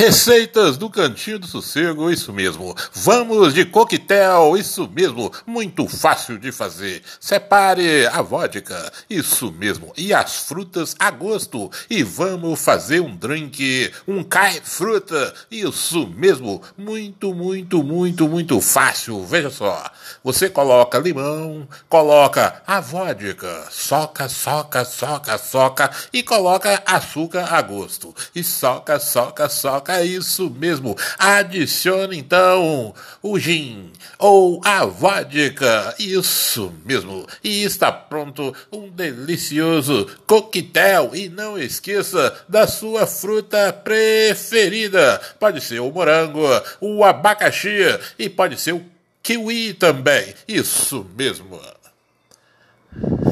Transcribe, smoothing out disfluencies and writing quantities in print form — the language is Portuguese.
Receitas do Cantinho do Sossego, isso mesmo. Vamos de coquetel, isso mesmo. Muito fácil de fazer. Separe a vodka, isso mesmo. E as frutas a gosto. E vamos fazer um drink, um cai-fruta, isso mesmo. Muito fácil. Veja só. Você coloca limão, coloca a vodka, soca e coloca açúcar a gosto. E soca, isso mesmo. Adicione então o gin ou a vodka, isso mesmo. E está pronto um delicioso coquetel. E não esqueça da sua fruta preferida. Pode ser o morango, o abacaxi e pode ser o kiwi também. Isso mesmo.